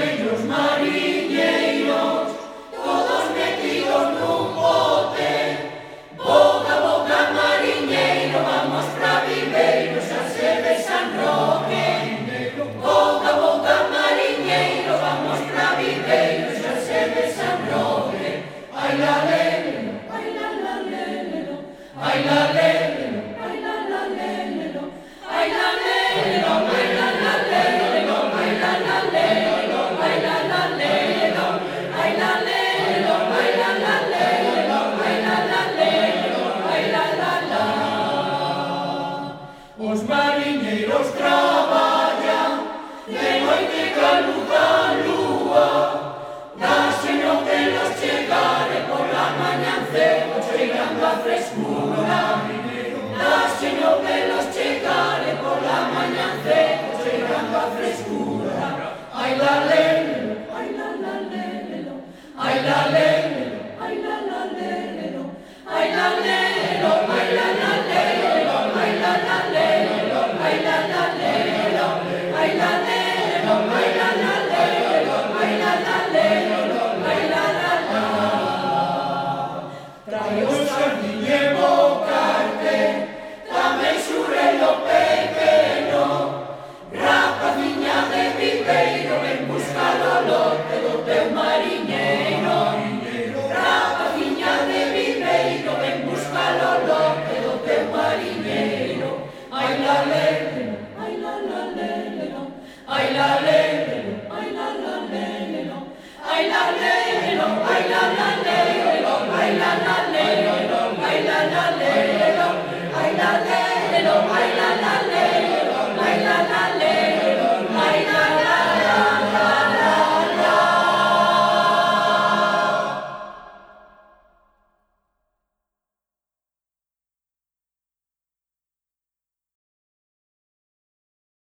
bellos mariñeiros, todos metidos nun bote. Boca a boca mariñeiro, vamos pra Viveiro, xa se de San Roque. Boca a boca mariñeiro, vamos pra Viveiro, xa se de San Roque. Ai la lelelo, ai la la lelelo, ai la lelelo, ai la la lelelo, ai la lelelo, ai la la lelelo, ai la la lelelo, ai la la lelelo, ai la lelelo, ai la la lelelo, ai la la lelelo, ai la la la. Os mariñeiros traballan de noite ca luz da lúa, dáxeno que los chegare por la mañan cedo, cheirando a frescura. Dáxeno que los chegare por la mañan cedo, cheirando a frescura. Ai la lelelo, ai la la lelelo, ai la lelelo, ai la la lelelo, ai la lelelo, ai la la lelelo, ai la la lelelo, ai la la lelelo, ai la lelelo, ai la